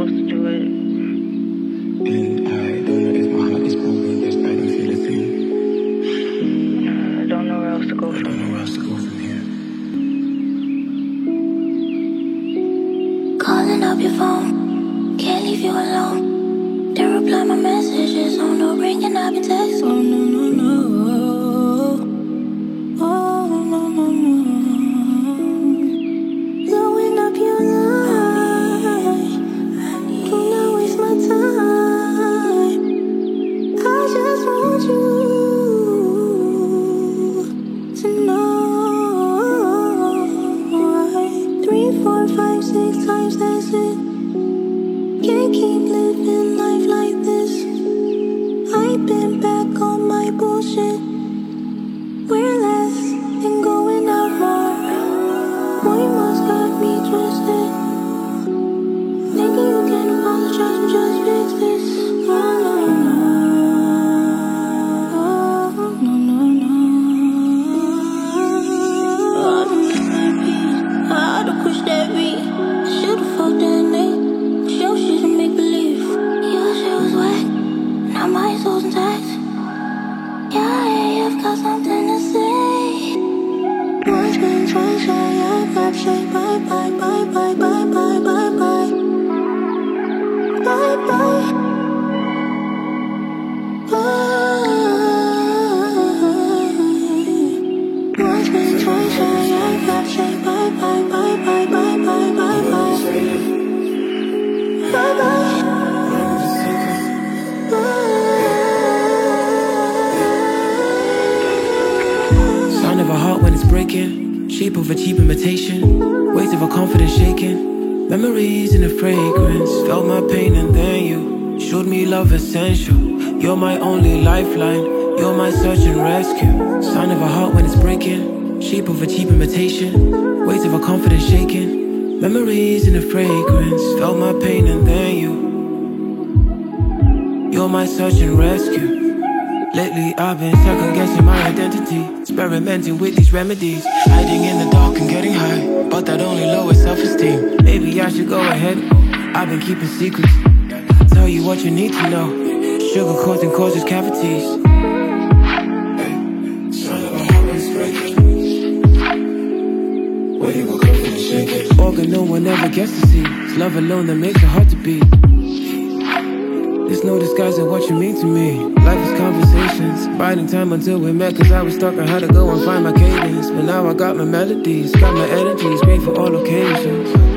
supposed to do it. And I don't know if my heart is broken, just I don't feel a thing. I don't know where else to go I from don't know where else to go from here. Calling up your phone, can't leave you alone. Then reply my messages on no ring and I've been text. Oh no no no, oh no no no. Blowing up your line, do not waste my time. I just want you to know. 3, 4, 5, 6 times, that's it. Can't keep living life like this. I've been back on my bullshit. We're less and going out more. Boy must got me twisted. Thinking you can apologize and just fix this. Oh no no no. Oh no no. I oughta push that beat. I should've fucked that nigga. Show shit and make believe. Your shit was whack. Now my soul's intact. Yeah, I've got something to say. Once been twice shy, I've got to say bye bye bye bye bye bye bye bye. Bye bye. Once been twice shy, I've got to say bye bye bye bye bye bye bye bye. Bye bye. Sound of a heart when it's breaking, shape of a cheap imitation, weight of a confidence shaking, memories in a fragrance. Felt my pain and then you showed me love essential. You're my only lifeline, you're my search and rescue. Sound of a heart when it's breaking, shape of a cheap imitation, weight of a confidence shaking, memories in a fragrance. Felt my pain and then you're my search and rescue. Lately I've been second-guessing my identity, experimenting with these remedies, hiding in the dark and getting high, but that only lowers self-esteem. Maybe I should go ahead, I've been keeping secrets. Tell you what you need to know, sugarcoating causes cavities. Organ no one ever gets to see, it's love alone that makes it hard to beat. There's no disguising what you mean to me. Life is conversations, biding time until we met. Cause I was stuck on how to go and find my cadence. But now I got my melodies, got my energies, great for all occasions.